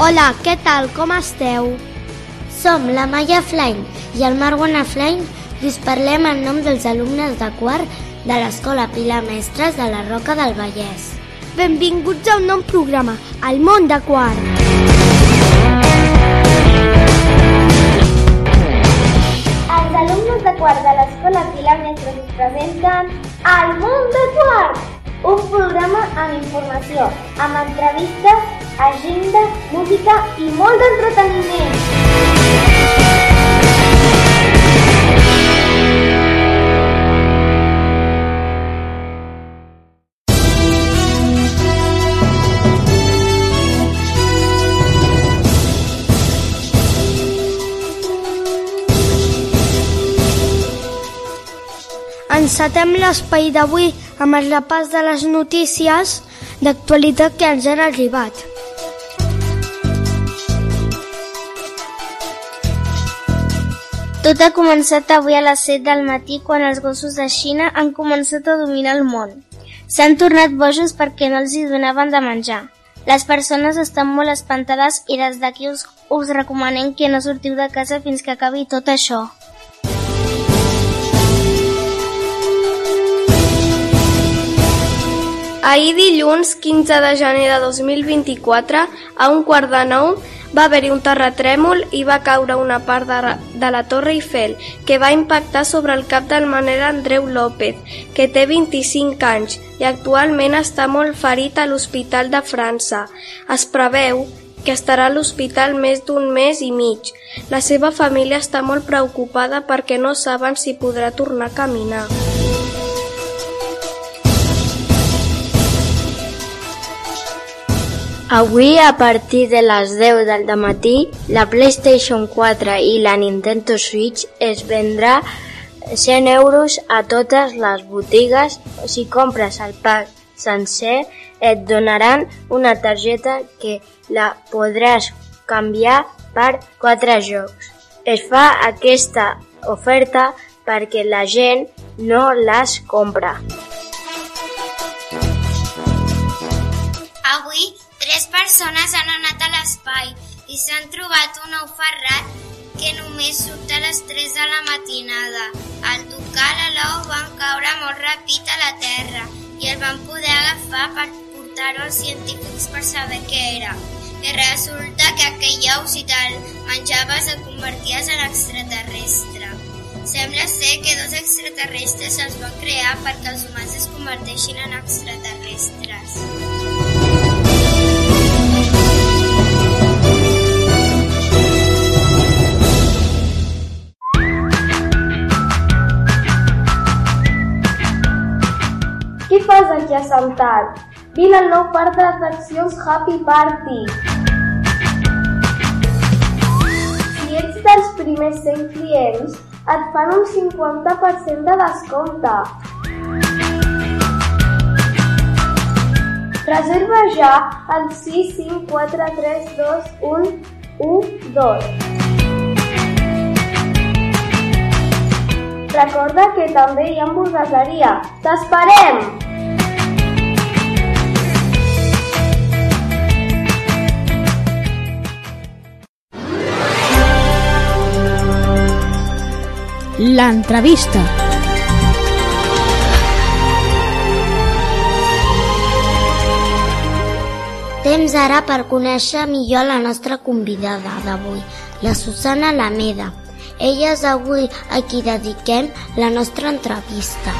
Hola, què tal? Com esteu? Som la Maia Flain i el Marwan Flain i us parlem en nom dels alumnes de quart de l'Escola Pilar Mestres de la Roca del Vallès. Benvinguts a un nou programa, El món de quart. Els alumnes de quart de l'Escola Pilar Mestres us presenten El món de quart, un programa amb informació, amb entrevistes, agenda, música i molt d'entreteniment. Encetem l'espai d'avui amb el repàs de les notícies d'actualitat que ens han arribat. Tot ha començat avui a les 7 del matí quan els gossos de Xina han començat a dominar el món. S'han tornat bojos perquè no els hi donaven de menjar. Les persones estan molt espantades i des d'aquí us recomanem que no sortiu de casa fins que acabi tot això. Ahir dilluns 15 de gener de 2024, a 8:45, va haver-hi un terratrèmol i va caure una part de la Torre Eiffel, que va impactar sobre el cap del maner Andreu López, que té 25 anys i actualment està molt ferit a l'Hospital de França. Es preveu que estarà a l'hospital més d'un mes i mig. La seva família està molt preocupada perquè no saben si podrà tornar a caminar. Avui, a partir de les 10 del dematí, la PlayStation 4 i la Nintendo Switch es vendrà 100 euros a totes les botigues. Si compres el pack sencer, et donaran una targeta que la podràs canviar per 4 jocs. Es fa aquesta oferta perquè la gent no les compra. Avui, 3 persones han anat a l'espai i s'han trobat un ou ferrat que només surt a les 3 de la matinada. Al tocar l'ou van caure molt ràpid a la terra i el van poder agafar per portar-ho als científics per saber què era. I resulta que aquell ou, si te'l menjaves, et converties en extraterrestre. Sembla ser que 2 extraterrestres els van crear perquè els humans es converteixin en extraterrestres. Què fas aquí assentat? Vine al nou parc de atraccions Happy Party. Si ets dels primers 100 clients, et fan un 50% de descompte. Reserva ja al 654321112. Recorda que també hi ha hamburgueseria. T'esperem! L'entrevista. Temps ara per conèixer millor la nostra convidada d'avui, la Susana Alameda. Ella és avui a qui dediquem la nostra entrevista.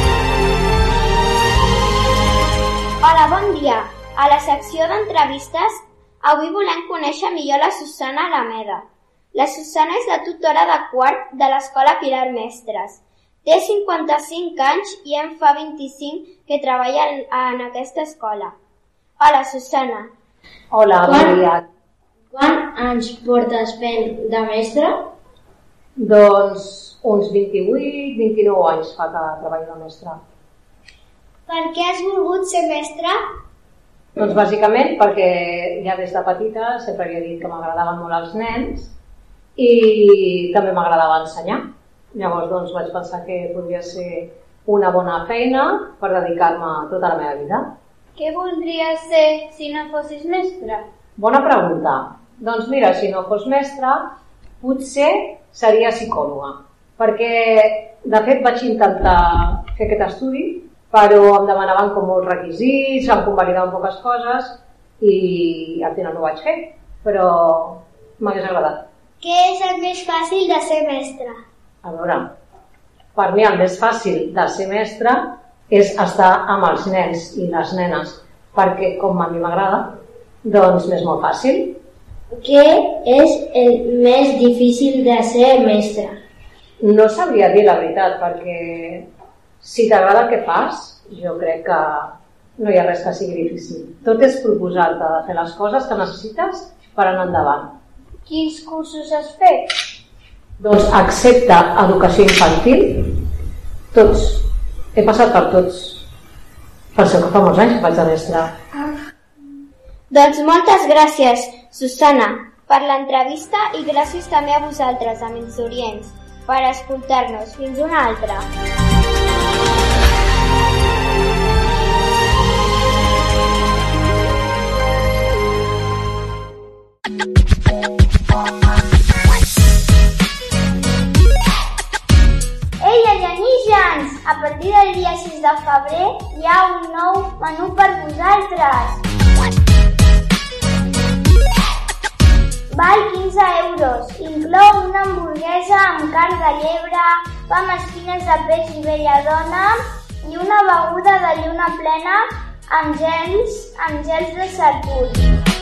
Hola, bon dia. A la secció d'entrevistes, avui volem conèixer millor la Susana Alameda. La Susana és la tutora de quart de l'Escola Pilar Mestres. Té 55 anys i en fa 25 que treballa en aquesta escola. Hola, Susana. Hola, bon dia. Quants anys portes fent de mestra? Doncs uns 28-29 anys fa que treballo de mestra. Per què has volgut ser mestra? Doncs bàsicament perquè ja des de petita sempre havia dit que m'agradaven molt els nens i també m'agradava ensenyar. Llavors doncs vaig pensar que podria ser una bona feina per dedicar-me tota la meva vida. Què voldries ser si no fossis mestra? Bona pregunta. Doncs mira, si no fos mestra, potser seria psicòloga, perquè de fet vaig intentar fer aquest estudi, però em demanaven com molts requisits, em convalidaven poques coses i al final no ho vaig fer, però m'hagués agradat. Què és el més fàcil de ser mestre? A veure, per mi el més fàcil de ser mestre és estar amb els nens i les nenes, perquè com a mi m'agrada, doncs m'és molt fàcil. Què és el més difícil de ser mestre? No sabria dir la veritat, perquè si t'agrada el que fas, jo crec que no hi ha res que sigui difícil. Tot és proposar-te de fer les coses que necessites per anar endavant. Quins cursos has fet? Doncs excepte educació infantil, tots. He passat per tots. Per això que fa molts anys que faig de mestre. Doncs moltes gràcies, Susana, per l'entrevista i gràcies també a vosaltres, amics d'Orients, per escoltar-nos. Fins una altra. Ei, alienígens! A partir del dia 6 de febrer hi ha un nou menú per vosaltres. Val 15 euros. Inclou una hamburguesa amb carn de llebre, pa amb espines de peix i belladona i una beguda de lluna plena amb gels de Serpul.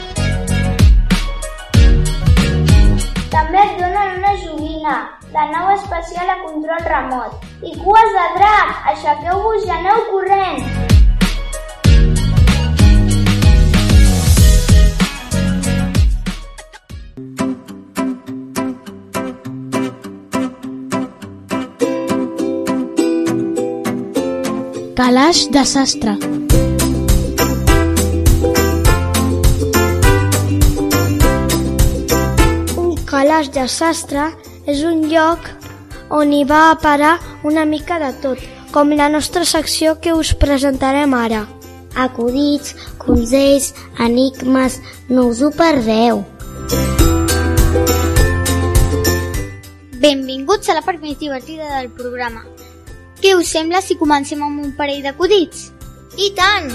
També et donen una joguina, la nau espacial a control remot, i cues de drac. Aixequeu-vos i aneu corrent! Calaix de sastre. Un calaix de sastre és un lloc on hi va a parar una mica de tot, com la nostra secció que us presentarem ara. Acudits, consells, enigmes, no us ho perdeu. Benvinguts a la part més divertida del programa. Què us sembla si comencem amb un parell d'acudits? I tant!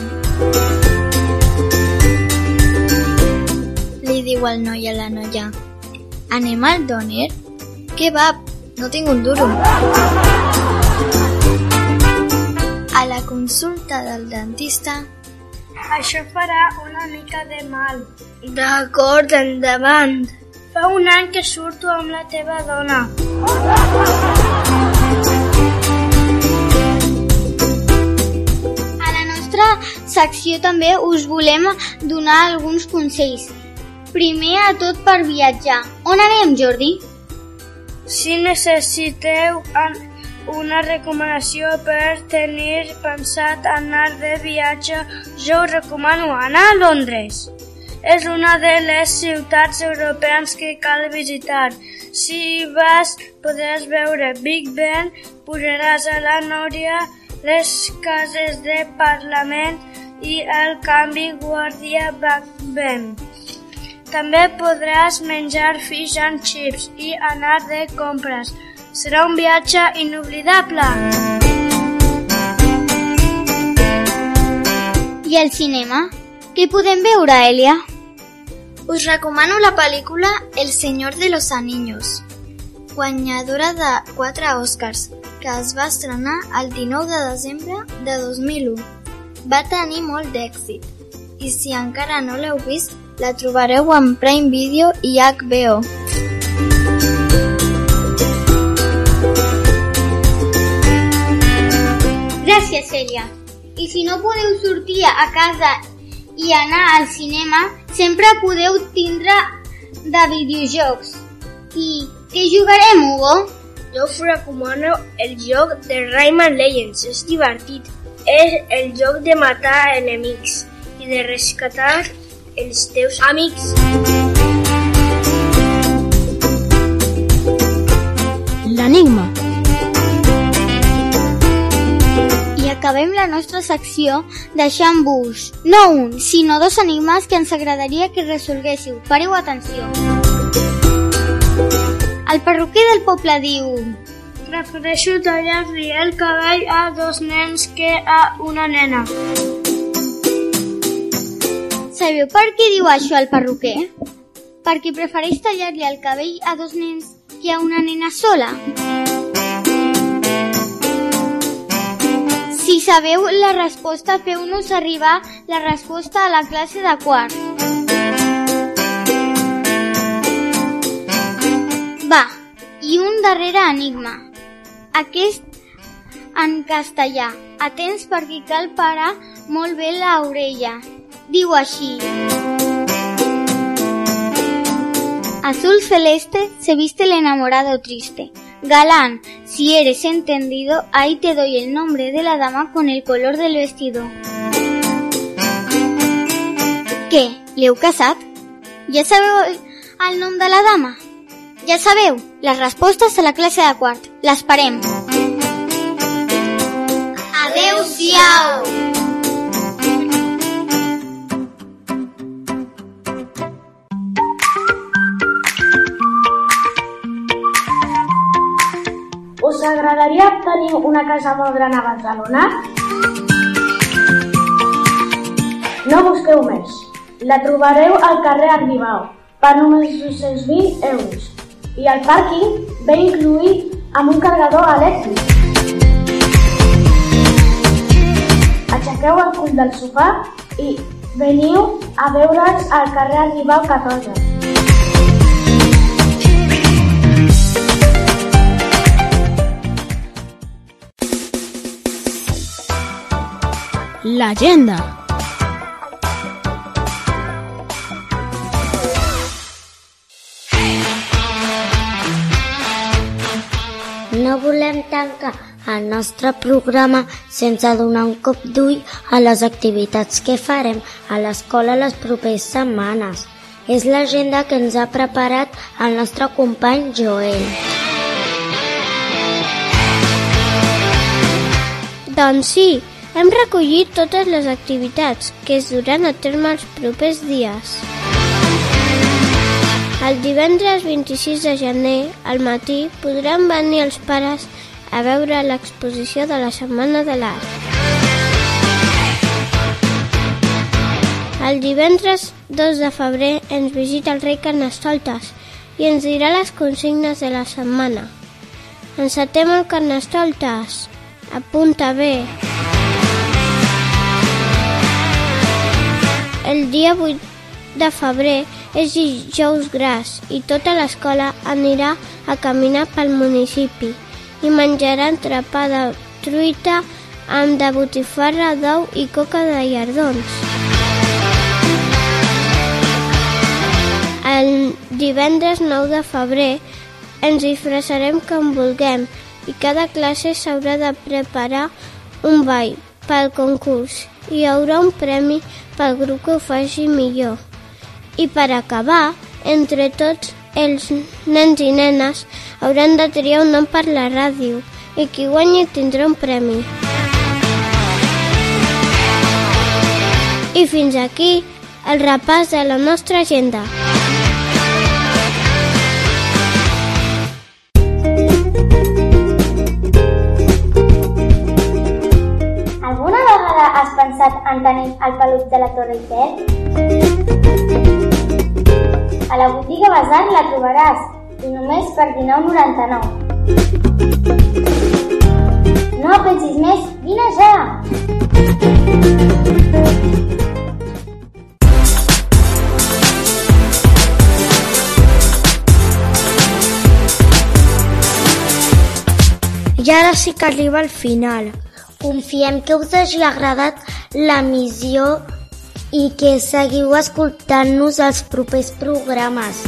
Li diu el noi a la noia. Anem al dòner? Què va? No tinc un duro. A la consulta del dentista. Això farà una mica de mal. D'acord, endavant. Fa un any que surto amb la teva dona. A la nostra secció també us volem donar alguns consells. Primer a tot per viatjar. On anem, Jordi? Si necessiteu una recomanació per tenir pensat anar de viatge, jo us recomano anar a Londres. És una de les ciutats europees que cal visitar. Si hi vas, podràs veure Big Ben, pujaràs a la Núria, les cases de Parlament i el canvi Guàrdia Backbend. També podràs menjar fish and chips i anar de compres. Serà un viatge inoblidable. I al cinema? Què podem veure, Elia? Us recomano la pel·lícula El Señor de los Anillos, guanyadora de 4 Oscars, que es va estrenar el 19 de desembre de 2001. Va tenir molt d'èxit, i si encara no l'heu vist, la trobareu en Prime Video i HBO. Gràcies, Elia. I si no podeu sortir a casa i anar al cinema, sempre podeu tindre de videojocs. I què jugarem, Hugo? Jo us recomano el joc de Rayman Legends. És divertit. És el joc de matar enemics i de rescatar els teus amics. L'enigma. I acabem la la nostra secció deixant-vos no un, sinó 2 enigmes que ens agradaria que resolguéssiu. Pareu atenció. El perruquer del poble diu: prefereixo tallar-li el cabell a 2 nens que a una nena. Sabeu per què diu això el perruquer? Perquè prefereix tallar-li el cabell a 2 nens que a una nena sola. Si sabeu la resposta, feu-nos arribar la resposta a la classe de quart. Va, i un darrere enigma. Aquest en castellà. Atents perquè cal parar molt bé l'orella. Diu així: azul celeste se viste el enamorado triste. Galán, si eres entendido, ahí te doy el nombre de la dama con el color del vestido. Què? L'heu casat? Ja sabeu el nom de la dama? Ja sabeu? Les respostes a la classe de quart. L'esperem. Adéu-siau! Us agradaria tenir una casa molt gran a Barcelona? No busqueu més. La trobareu al carrer Argibau per només 220 euros. I el pàrquing ve incluït amb un carregador elèctric. Aixequeu el cul del sofà i veniu a veure'ls al carrer Argibau 14. L'agenda. No volem tancar el nostre programa sense donar un cop d'ull a les activitats que farem a l'escola les properes setmanes. És l'agenda que ens ha preparat el nostre company Joel. Doncs sí, hem recollit totes les activitats que es duran a terme els propers dies. El divendres 26 de gener, al matí, podran venir els pares a veure l'exposició de la Setmana de l'Art. El divendres 2 de febrer ens visita el rei Carnestoltes i ens dirà les consignes de la setmana. Encetem el Carnestoltes. Apunta bé. El dia 8 de febrer és dijous gras i tota l'escola anirà a caminar pel municipi i menjarà entrepà de truita amb de botifarra, d'ou i coca de llardons. El divendres 9 de febrer ens disfressarem com vulguem i cada classe s'haurà de preparar un ball pel concurs i hi haurà un premi pel grup que ho faci millor. I per acabar, entre tots els nens i nenes hauran de triar un nom per la ràdio i qui guanyi tindrà un premi. I fins aquí el repàs de la nostra agenda. Alguna vegada has pensat en tenir el peluc de la Torre Eiffel? A la botiga Basar la trobaràs i només per $19,99. No pensis més, vine ja! I ara sí que arriba al final. Confiem que us hagi agradat l'emissió i que seguiu escoltant-nos als propers programes.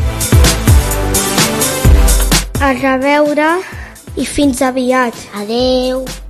A reveure i fins aviat. Adeu!